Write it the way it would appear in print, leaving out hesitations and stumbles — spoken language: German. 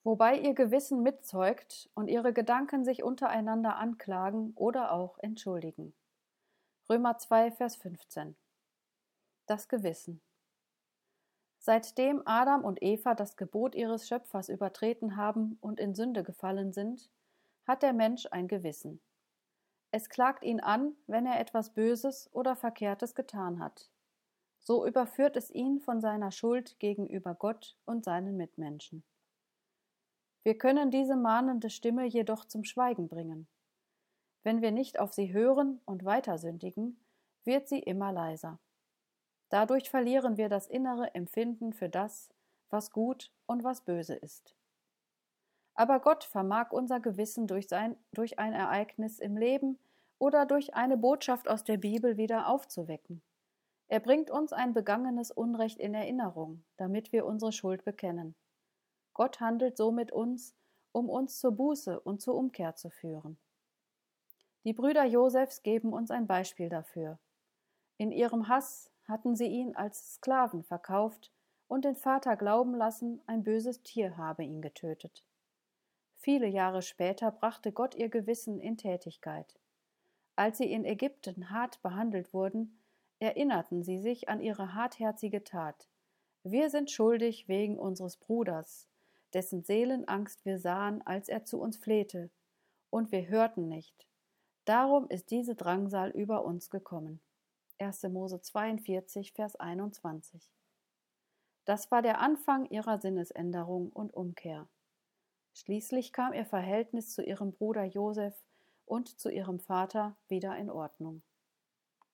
wobei ihr Gewissen mitzeugt und ihre Gedanken sich untereinander anklagen oder auch entschuldigen. Römer 2, Vers 15. Das Gewissen. Seitdem Adam und Eva das Gebot ihres Schöpfers übertreten haben und in Sünde gefallen sind, hat der Mensch ein Gewissen. Es klagt ihn an, wenn er etwas Böses oder Verkehrtes getan hat. So überführt es ihn von seiner Schuld gegenüber Gott und seinen Mitmenschen. Wir können diese mahnende Stimme jedoch zum Schweigen bringen. Wenn wir nicht auf sie hören und weiter sündigen, wird sie immer leiser. Dadurch verlieren wir das innere Empfinden für das, was gut und was böse ist. Aber Gott vermag unser Gewissen durch ein Ereignis im Leben oder durch eine Botschaft aus der Bibel wieder aufzuwecken. Er bringt uns ein begangenes Unrecht in Erinnerung, damit wir unsere Schuld bekennen. Gott handelt so mit uns, um uns zur Buße und zur Umkehr zu führen. Die Brüder Josefs geben uns ein Beispiel dafür. In ihrem Hass hatten sie ihn als Sklaven verkauft und den Vater glauben lassen, ein böses Tier habe ihn getötet. Viele Jahre später brachte Gott ihr Gewissen in Tätigkeit. Als sie in Ägypten hart behandelt wurden, erinnerten sie sich an ihre hartherzige Tat. Wir sind schuldig wegen unseres Bruders, dessen Seelenangst wir sahen, als er zu uns flehte, und wir hörten nicht. Darum ist diese Drangsal über uns gekommen. 1. Mose 42, Vers 21. Das war der Anfang ihrer Sinnesänderung und Umkehr. Schließlich kam ihr Verhältnis zu ihrem Bruder Josef und zu ihrem Vater wieder in Ordnung.